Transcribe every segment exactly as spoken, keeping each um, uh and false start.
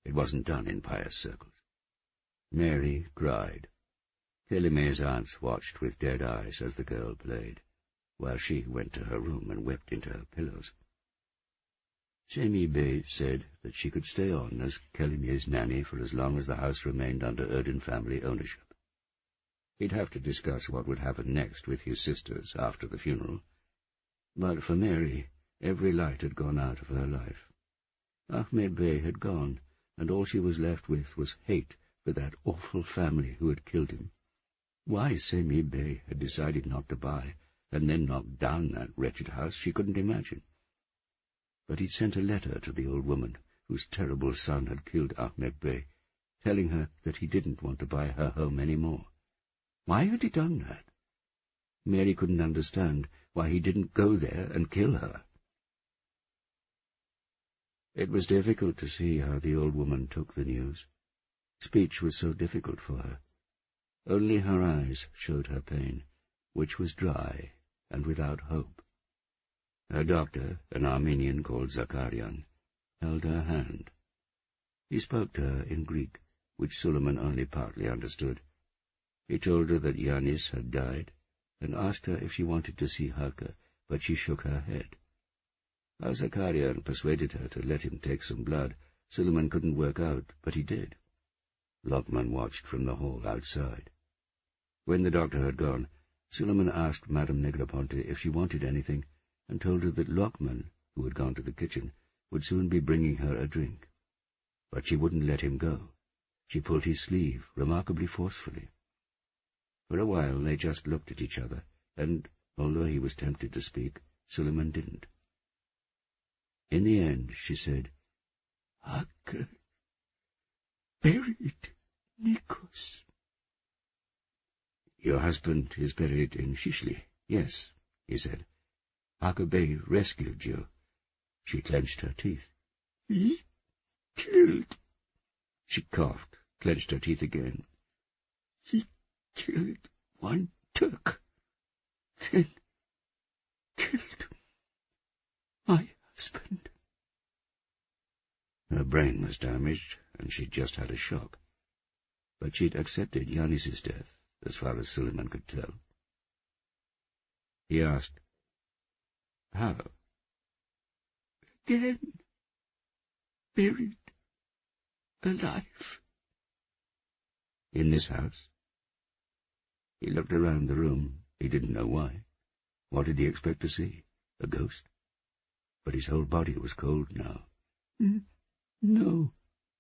It wasn't done in pious circles. Mary cried. Kelime's aunts watched with dead eyes as the girl played, while she went to her room and wept into her pillows. Semi Bey said that she could stay on as Kelime's nanny for as long as the house remained under Erdin family ownership. He'd have to discuss what would happen next with his sisters after the funeral, but for Mary, every light had gone out of her life. Ahmed Bey had gone, and all she was left with was hate for that awful family who had killed him. Why Semi Bey had decided not to buy and then knock down that wretched house she couldn't imagine. But he'd sent a letter to the old woman whose terrible son had killed Ahmed Bey, telling her that he didn't want to buy her home any more. Why had he done that? Mary couldn't understand why he didn't go there and kill her. It was difficult to see how the old woman took the news. Speech was so difficult for her. Only her eyes showed her pain, which was dry and without hope. Her doctor, an Armenian called Zakarian, held her hand. He spoke to her in Greek, which Suleiman only partly understood. He told her that Yanis had died, and asked her if she wanted to see Haka, but she shook her head. How Zakarian persuaded her to let him take some blood, Suleiman couldn't work out, but he did. Lokman watched from the hall outside. When the doctor had gone, Suleiman asked Madame Negroponte if she wanted anything, and told her that Lokman, who had gone to the kitchen, would soon be bringing her a drink. But she wouldn't let him go. She pulled his sleeve remarkably forcefully. For a while they just looked at each other, and, although he was tempted to speak, Suleiman didn't. In the end, she said, "Haka buried Nikos." "Your husband is buried in Shishli, yes," he said. "Haka Bey rescued you." She clenched her teeth. "He killed." She coughed, clenched her teeth again. "He killed one Turk, then killed my husband." Her brain was damaged, and she'd just had a shock. But she'd accepted Yanis's death, as far as Suleiman could tell. He asked, "How?" "Again, buried alive." "In this house?" He looked around the room. He didn't know why. What did he expect to see? A ghost? But his whole body was cold now. Mm, "No."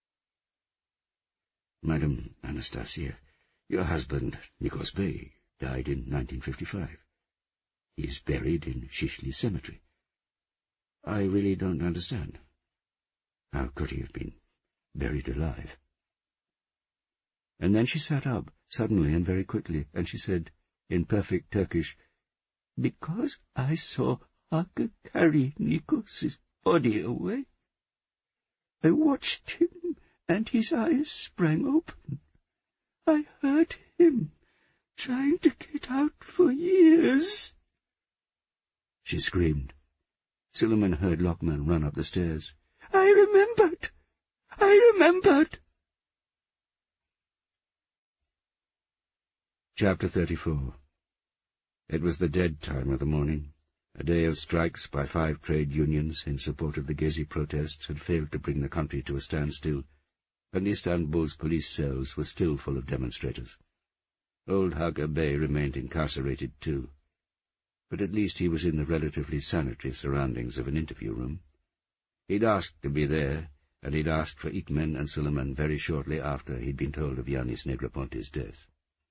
"Madame Anastasia, your husband, Nikos Bey, died in nineteen fifty-five. He is buried in Shishli Cemetery. I really don't understand. How could he have been buried alive?" And then she sat up, suddenly and very quickly, and she said, in perfect Turkish, "Because I saw Haka carry Nikos's body away. I watched him, and his eyes sprang open. I heard him trying to get out for years." She screamed. Suleiman heard Lokman run up the stairs. "I remembered! I remembered!" Chapter thirty-four. It was the dead time of the morning. A day of strikes by five trade unions in support of the Gezi protests had failed to bring the country to a standstill, and Istanbul's police cells were still full of demonstrators. Old Haka Bey remained incarcerated too, but at least he was in the relatively sanitary surroundings of an interview room. He'd asked to be there, and he'd asked for Ikmen and Suleiman very shortly after he'd been told of Yanis Negroponte's death.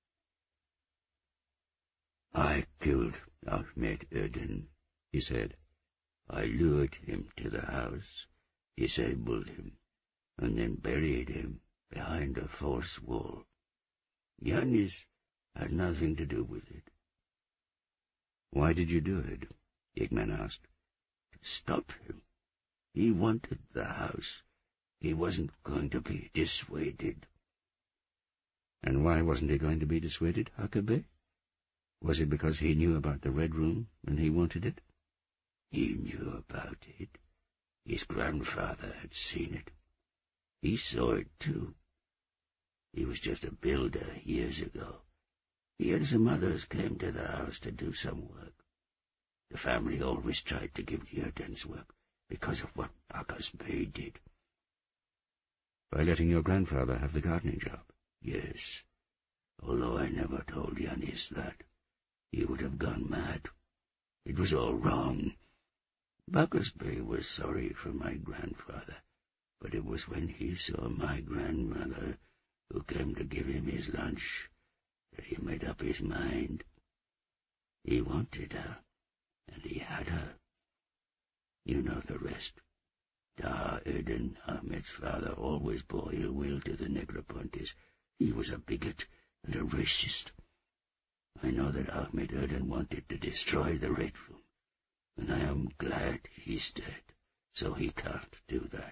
"I killed Ahmed Erdin," he said. "I lured him to the house, disabled him, and then buried him behind a false wall. Yanis had nothing to do with it." "Why did you do it?" Ikmen asked. "To stop him. He wanted the house. He wasn't going to be dissuaded." "And why wasn't he going to be dissuaded, Haka Bey? Was it because he knew about the Red Room, and he wanted it?" "He knew about it. His grandfather had seen it. He saw it, too. He was just a builder years ago. He and some others came to the house to do some work. The family always tried to give the Erdens work because of what Bacchus Bey did. By letting your grandfather have the gardening job? Yes, although I never told Yanis that. He would have gone mad. It was all wrong. Bacchus Bey was sorry for my grandfather, but it was when he saw my grandmother, who came to give him his lunch, that he made up his mind. He wanted her, and he had her. You know the rest. Taha Erden, Ahmed's father, always bore ill will to the Negropontes. He was a bigot and a racist. I know that Ahmed Erden wanted to destroy the Red Room, and I am glad he's dead, so he can't do that.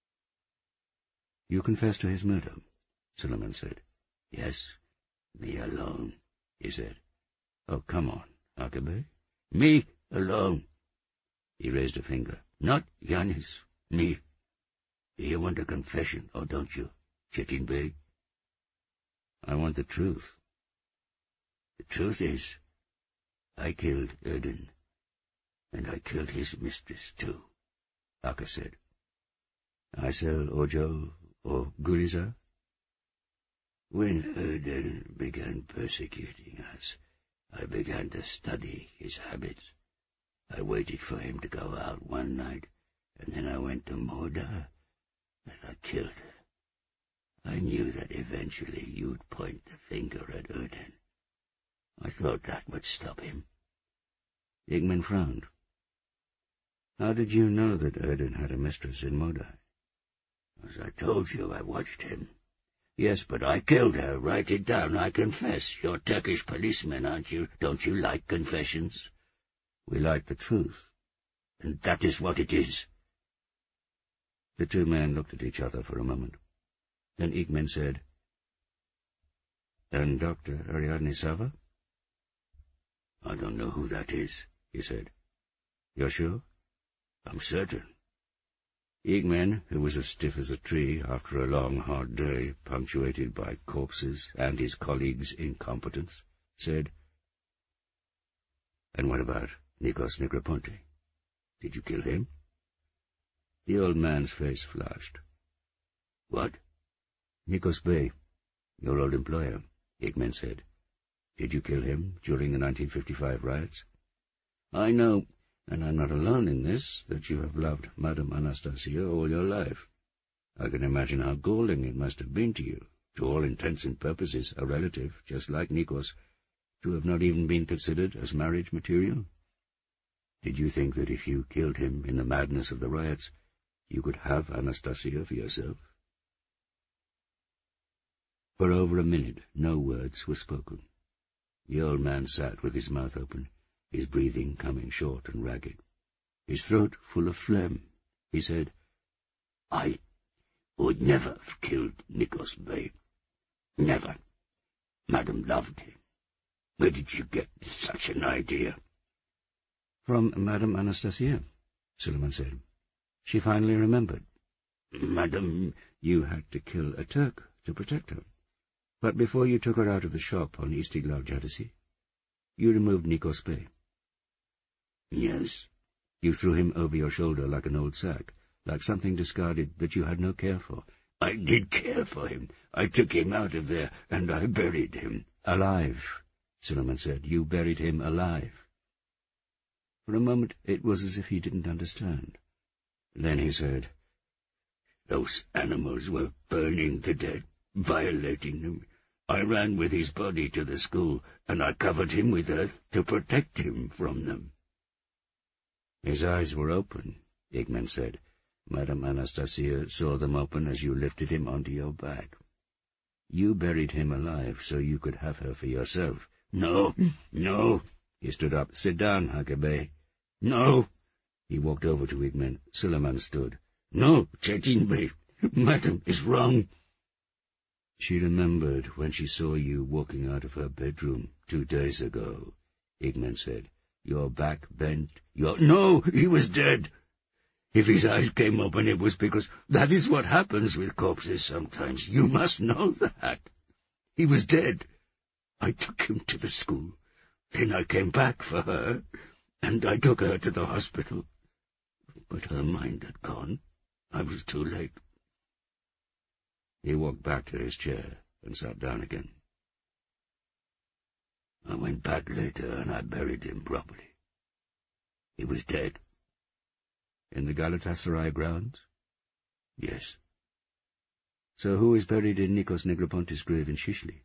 You confessed to his murder, Suleiman said. Yes, me alone, he said. Oh, come on, Akabay. Me alone. He raised a finger. Not Yanis, me. Do you want a confession, or don't you, Chetin Bey? I want the truth. The truth is, I killed Erden, and I killed his mistress, too, Aka said. Aysel Ojo or Guriza? When Erden began persecuting us, I began to study his habits. I waited for him to go out one night, and then I went to Moda, and I killed her. I knew that eventually you'd point the finger at Erden. I thought that would stop him. Igmen frowned. How did you know that Erden had a mistress in Modai? As I told you, I watched him. Yes, but I killed her. Write it down, I confess. You're Turkish policemen, aren't you? Don't you like confessions? We like the truth. And that is what it is. The two men looked at each other for a moment. Then Igmen said, And Doctor Ariadne Sava? I don't know who that is, he said. You're sure? I'm certain. Igmen, who was as stiff as a tree after a long, hard day, punctuated by corpses and his colleagues' incompetence, said, And what about Nikos Negroponte? Did you kill him? The old man's face flushed. What? Nikos Bey, your old employer, Igmen said. Did you kill him during the nineteen fifty-five riots? I know, and I'm not alone in this, that you have loved Madame Anastasia all your life. I can imagine how galling it must have been to you, to all intents and purposes a relative, just like Nikos, to have not even been considered as marriage material. Did you think that if you killed him in the madness of the riots, you could have Anastasia for yourself? For over a minute no words were spoken. The old man sat with his mouth open, his breathing coming short and ragged, his throat full of phlegm. He said, I would never have killed Nikos Bey. Never. Madam loved him. Where did you get such an idea? From Madame Anastasia, Suleiman said. She finally remembered. Madam, you had to kill a Turk to protect her. But before you took her out of the shop on Istiglal Caddesi, you removed Nikos Bey. Yes. You threw him over your shoulder like an old sack, like something discarded that you had no care for. I did care for him. I took him out of there, and I buried him. Alive, Suleiman said. You buried him alive. For a moment it was as if he didn't understand. Then he said, Those animals were burning to death, violating them. I ran with his body to the school, and I covered him with earth to protect him from them. His eyes were open, Igmen said. Madame Anastasia saw them open as you lifted him onto your back. You buried him alive so you could have her for yourself. No, no. He stood up. Sit down, Akabay. No. He walked over to Igmen. Suleiman stood. No, Chetin Bey. Madam is wrong. She remembered when she saw you walking out of her bedroom two days ago, Igmen said. Your back bent. Your... No, he was dead. If his eyes came open, it was because that is what happens with corpses sometimes. You must know that. He was dead. I took him to the school. Then I came back for her, and I took her to the hospital. But her mind had gone. I was too late. He walked back to his chair and sat down again. I went back later, and I buried him properly. He was dead. In the Galatasaray grounds? Yes. So who is buried in Nikos Negroponte's grave in Shishli?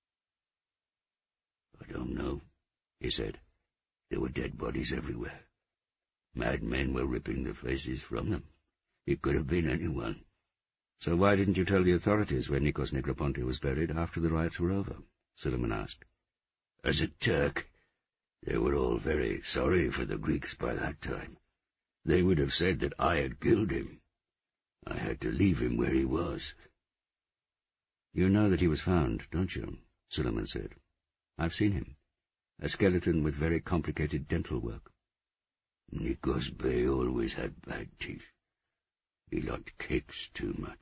I don't know, he said. There were dead bodies everywhere. Madmen were ripping the faces from them. It could have been anyone. So why didn't you tell the authorities where Nikos Negroponte was buried after the riots were over? Suleiman asked. As a Turk, they were all very sorry for the Greeks by that time. They would have said that I had killed him. I had to leave him where he was. You know that he was found, don't you? Suleiman said. I've seen him. A skeleton with very complicated dental work. Nikos Bey always had bad teeth. He liked cakes too much.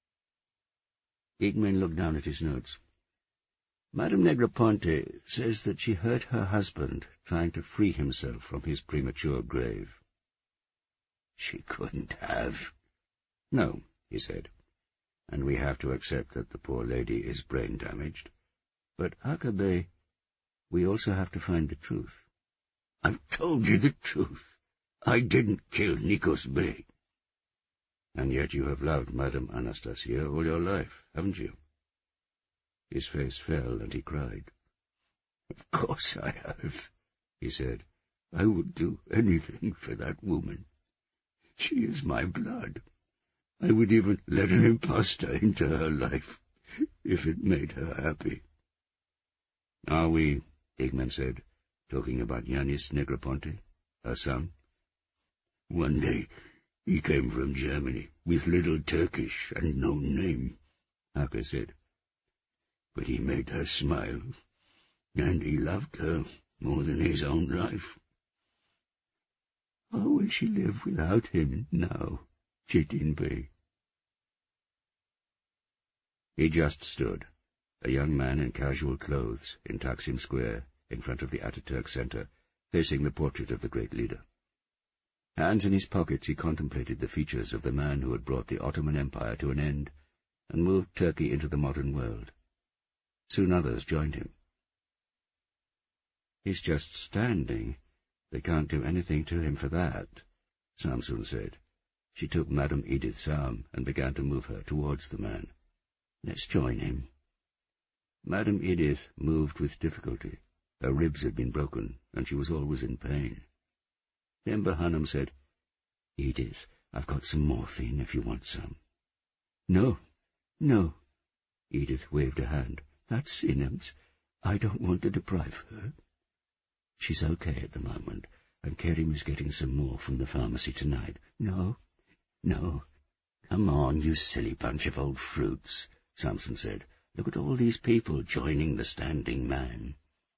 Igmen looked down at his notes. Madame Negroponte says that she heard her husband trying to free himself from his premature grave. She couldn't have. No, he said, and we have to accept that the poor lady is brain-damaged. But, Akabe, we also have to find the truth. I've told you the truth. I didn't kill Nikos Bey. And yet you have loved Madame Anastasia all your life, haven't you? His face fell, and he cried. Of course I have, he said. I would do anything for that woman. She is my blood. I would even let an impostor into her life, if it made her happy. Are we, Igmen said, talking about Yanis Negroponte, her son? One day he came from Germany, with little Turkish and no name, Haka said. But he made her smile, and he loved her more than his own life. How will she live without him now, Çetin Bey? He just stood, a young man in casual clothes, in Taksim Square, in front of the Ataturk Center, facing the portrait of the great leader. Hands in his pockets, he contemplated the features of the man who had brought the Ottoman Empire to an end and moved Turkey into the modern world. Soon others joined him. He's just standing. They can't do anything to him for that, Samsun said. She took Madame Edith's arm and began to move her towards the man. Let's join him. Madame Edith moved with difficulty. Her ribs had been broken, and she was always in pain. Then Hanım said, Edith, I've got some morphine if you want some. No, no. Edith waved a hand. That's Sinem's. I don't want to deprive her. She's okay at the moment, and Kerim is getting some more from the pharmacy tonight. No, no. Come on, you silly bunch of old fruits, Samson said. Look at all these people joining the standing man.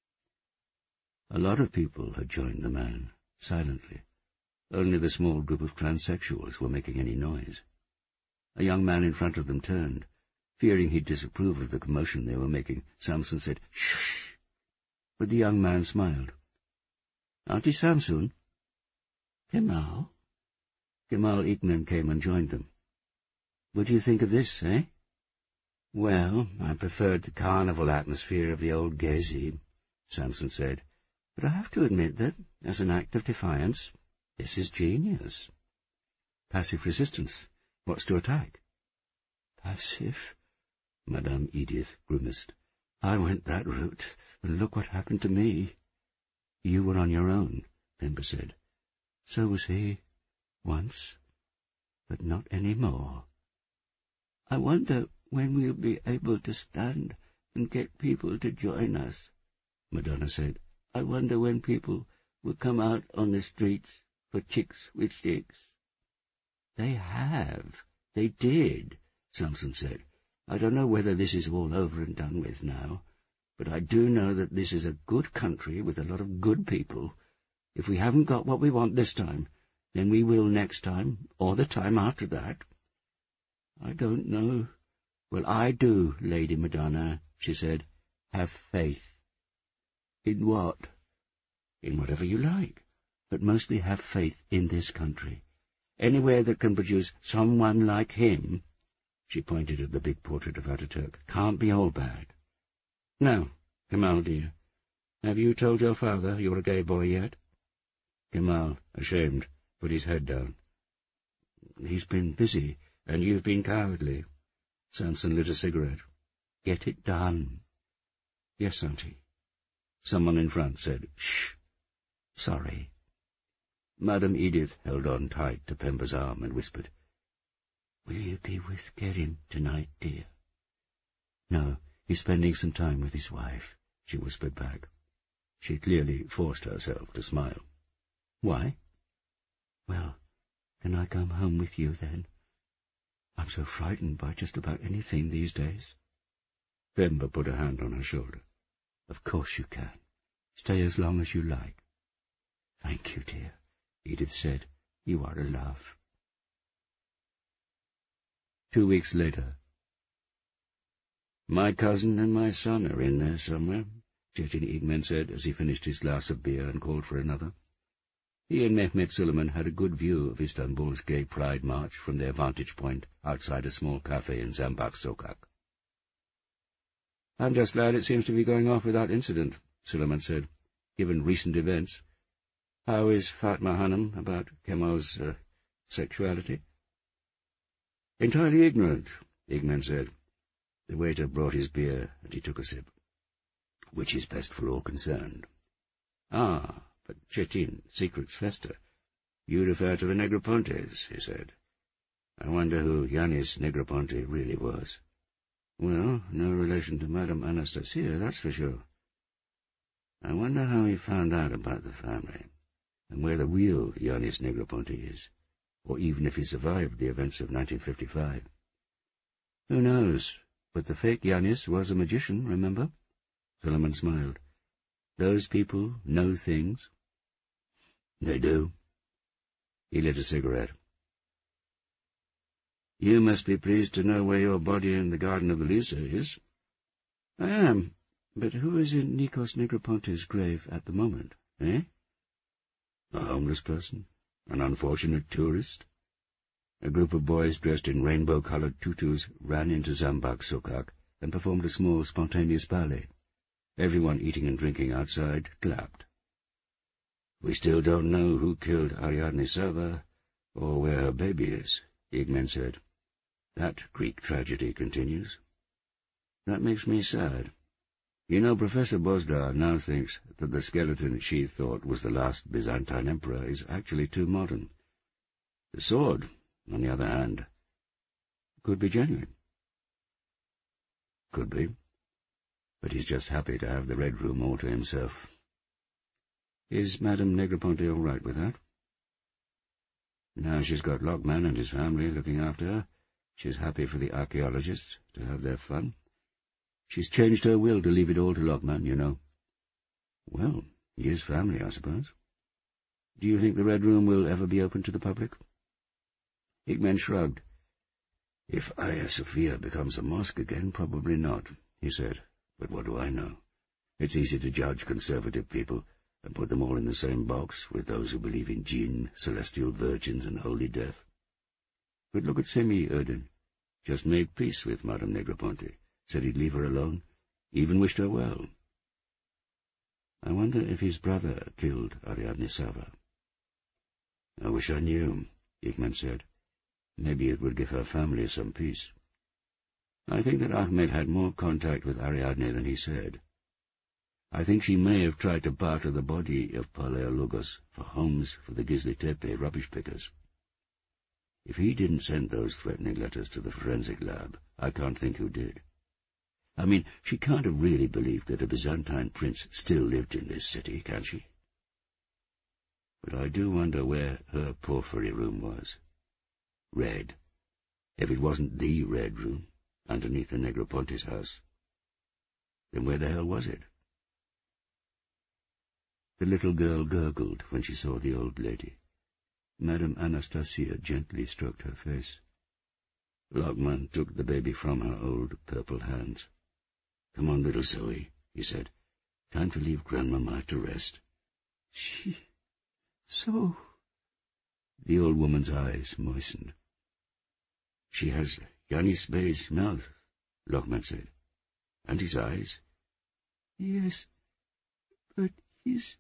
A lot of people had joined the man, silently. Only the small group of transsexuals were making any noise. A young man in front of them turned. Fearing he'd disapprove of the commotion they were making, Samson said, Shh! But the young man smiled. Auntie Samsun? Kemal? Kemal Igmen came and joined them. What do you think of this, eh? Well, I preferred the carnival atmosphere of the old Gezi, Samson said, but I have to admit that, as an act of defiance, this is genius. Passive resistance. What's to attack? Passive? Madame Edith grimaced. I went that route, and look what happened to me. You were on your own, Pemba said. So was he, once, but not any more. I wonder when we'll be able to stand and get people to join us, Madonna said. I wonder when people will come out on the streets for chicks with chicks. They have. They did, Samson said. I don't know whether this is all over and done with now, but I do know that this is a good country with a lot of good people. If we haven't got what we want this time, Then we will next time, or the time after that. I don't know. Well, I do, Lady Madonna, she said. Have faith. In what? In whatever you like, but mostly have faith in this country. Anywhere that can produce someone like him, she pointed at the big portrait of Ataturk, can't be all bad. Now, Kemal, dear, have you told your father you're a gay boy yet? Kemal, ashamed, put his head down. He's been busy, and you've been cowardly. Samson lit a cigarette. Get it done. Yes, Auntie. Someone in front said, Shh. Sorry. Madame Edith held on tight to Pember's arm and whispered, Will you be with Kerim tonight, dear? No, he's spending some time with his wife, she whispered back. She clearly forced herself to smile. Why? Well, can I come home with you then? I'm so frightened by just about anything these days. Pember put a hand on her shoulder. Of course you can. Stay as long as you like. Thank you, dear, Edith said. You are a love. Two weeks later. My cousin and my son are in there somewhere, Cetin Igmen said as he finished his glass of beer and called for another. He and Mehmet Suleiman had a good view of Istanbul's gay pride march from their vantage point outside a small cafe in Zambak Sokak. I'm just glad it seems to be going off without incident, Suleiman said, given recent events. How is Fatma Hanım about Kemal's uh, sexuality? Entirely ignorant, Igmen said. The waiter brought his beer, and he took a sip. Which is best for all concerned. Ah, but Cetin, secrets fester. You refer to the Negropontes, he said. I wonder who Yanis Negroponte really was. Well, no relation to Madame Anastasia, that's for sure. I wonder how he found out about the family, and where the real Yanis Negroponte is, or even if he survived the events of nineteen fifty-five. Who knows, but the fake Yanis was a magician, remember? Suleiman smiled. Those people know things. They do. He lit a cigarette. You must be pleased to know where your body in the garden of the Lysa is. I am, but who is in Nikos Negroponte's grave at the moment, eh? A homeless person, an unfortunate tourist. A group of boys dressed in rainbow-coloured tutus ran into Zambak Sokak and performed a small spontaneous ballet. Everyone eating and drinking outside clapped. We still don't know who killed Ariadne Sava or where her baby is, Igmen said. That Greek tragedy continues. That makes me sad. You know, Professor Bozdar now thinks that the skeleton she thought was the last Byzantine emperor is actually too modern. The sword, on the other hand, could be genuine. Could be. But he's just happy to have the Red Room all to himself. Is Madame Negroponte all right with that? Now she's got Lockman and his family looking after her. She's happy for the archaeologists to have their fun. She's changed her will to leave it all to Lockman, you know. Well, he is family, I suppose. Do you think the Red Room will ever be open to the public? Igmen shrugged. If Hagia Sophia becomes a mosque again, probably not, he said. But what do I know? It's easy to judge conservative people and put them all in the same box with those who believe in jinn, celestial virgins, and holy death. But look at Semih Erdin. Just made peace with Madame Negroponte, said he'd leave her alone, even wished her well. I wonder if his brother killed Ariadne Sava. I wish I knew, Igmen said. Maybe it would give her family some peace. I think that Ahmed had more contact with Ariadne than he said. I think she may have tried to barter the body of Palaiologos for homes for the Gizli Tepe rubbish pickers. If he didn't send those threatening letters to the forensic lab, I can't think who did. I mean, she can't have really believed that a Byzantine prince still lived in this city, can she? But I do wonder where her porphyry room was. Red. If it wasn't the Red Room, underneath the Negroponte's house, then where the hell was it? The little girl gurgled when she saw the old lady. Madame Anastasia gently stroked her face. Lockman took the baby from her old purple hands. "Come on, little Zoe," he said. "Time to leave Grandmama to rest." "She... so..." The old woman's eyes moistened. "She has Yanis Bey's mouth," Lockman said. "And his eyes." "Yes, but his...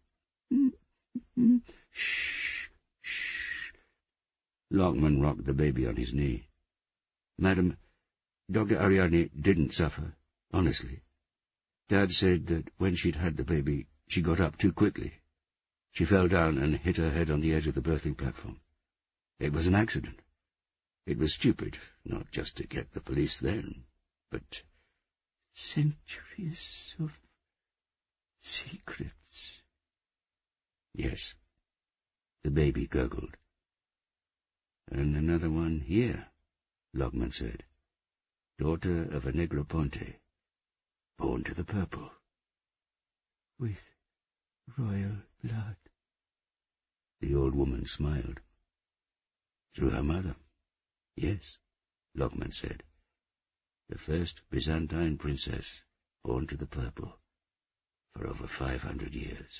Shh, shh. Lockman rocked the baby on his knee. "Madam, Doctor Ariadne didn't suffer, honestly. Dad said that when she'd had the baby, she got up too quickly. She fell down and hit her head on the edge of the birthing platform. It was an accident. It was stupid, not just to get the police then, but..." "Centuries of secrets." "Yes," the baby gurgled. "And another one here," Lockman said. "Daughter of a Negroponte, born to the purple." "With royal blood." The old woman smiled. "Through her mother, yes," Lockman said. "The first Byzantine princess born to the purple for over five hundred years."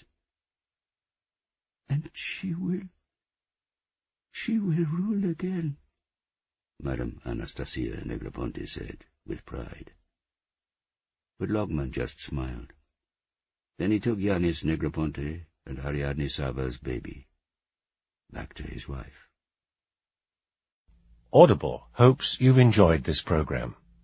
"And she will... she will rule again," Madame Anastasia Negroponte said, with pride. But Lockman just smiled. Then he took Yanis Negroponte and Ariadne Sava's baby back to his wife. Audible hopes you've enjoyed this program.